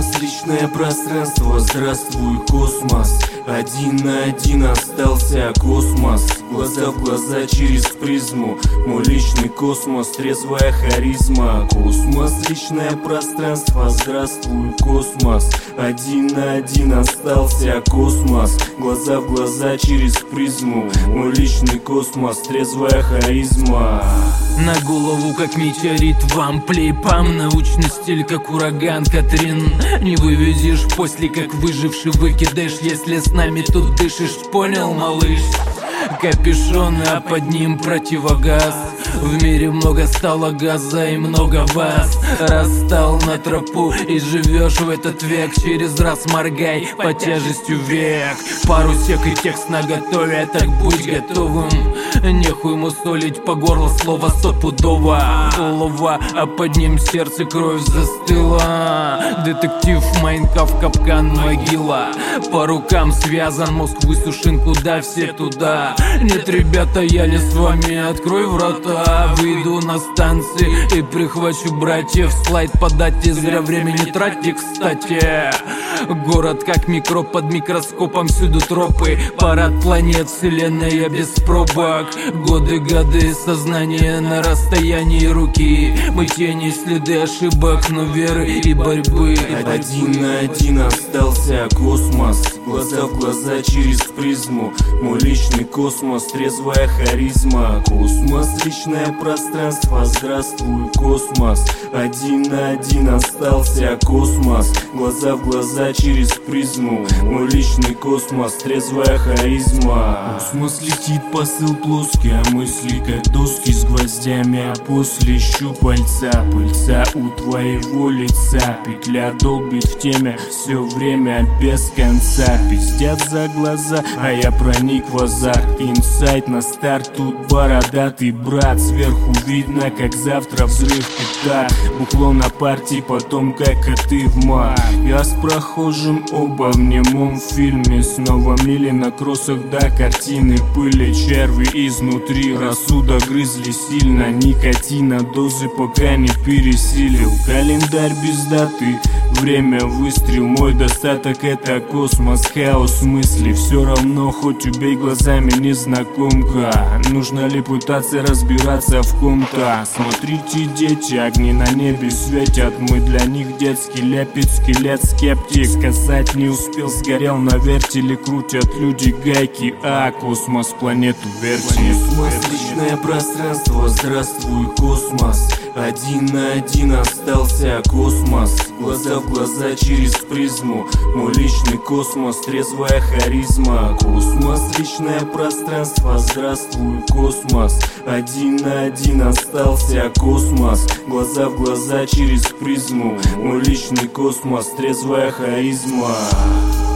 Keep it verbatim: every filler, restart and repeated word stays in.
личное пространство, здравствуй, космос. Один на один остался космос. Глаза в глаза через призму. Мой личный космос, трезвая харизма. Космос, личное пространство, здравствуй, космос. Один на один остался космос. Глаза в глаза через призму. Мой личный космос, трезвая харизма. На голову как метеорит, вам плей-пам. Научный стиль как ураган Катрин. Не вывезешь после, как выживший выкидаешь. Если с нами тут дышишь, понял, малыш? Капюшон, а под ним противогаз. В мире много стало газа и много вас. Расстал на тропу и живешь в этот век. Через раз моргай под тяжестью век. Пару сек и текст наготове, так будь готовым. Нехуй мусолить по горло слово стопудово. Голова, а под ним сердце кровь застыла. Детектив Майнкрафт, капкан, могила. По рукам связан, мозг высушен, куда все туда. Нет, ребята, я не с вами, открой врата. Выйду на станции и прихвачу братьев. Слайд подать и зря времени тратить, кстати. Город как микроб под микроскопом, всюду тропы. Парад планет, вселенная без пробок. Годы, годы, сознание на расстоянии руки. Мы тени, следы ошибок, но веры и борьбы. Один на один остался космос. Глаза в глаза через призму. Мой личный космос, трезвая харизма. Космос, личное пространство, здравствуй, космос. Один на один остался космос. Глаза в глаза через призму. Мой личный космос, трезвая харизма. Космос летит, посыл плоский, а мысли как доски с гвоздями, а после щупальца. Пыльца у твоего лица, петля долбит в теме все время без конца. Пиздят за глаза, а я проник в азарт. Инсайт на старт, тут бородатый брат. Сверху видно, как завтра взрыв пята. Бухло на партии, потом как коты в мат. Я с прохожим оба в немом фильме. Снова мили на кроссах до картины пыли. Черви изнутри, рассудок грызли сильно. Никотина дозы пока не пересилил. Календарь без даты, время выстрел. Мой достаток это космос, хаос мысли. Все равно, хоть убей глазами незнакомка. Нужно ли пытаться разбираться в ком-то? Смотрите, дети, огни на небе светят. Мы для них детский ляпит, скелет, скептик. Сказать не успел, сгорел на вертеле. Крутят люди гайки, а космос планету вертит. Космос, личное пространство, здравствуй, космос. Один на один остался космос. Глаза в глаза через призму. Мой личный космос, трезвая харизма. Космос, личное пространство, здравствуй, космос. Один на один остался космос. Глаза в глаза через призму. Мой личный космос, трезвая харизма.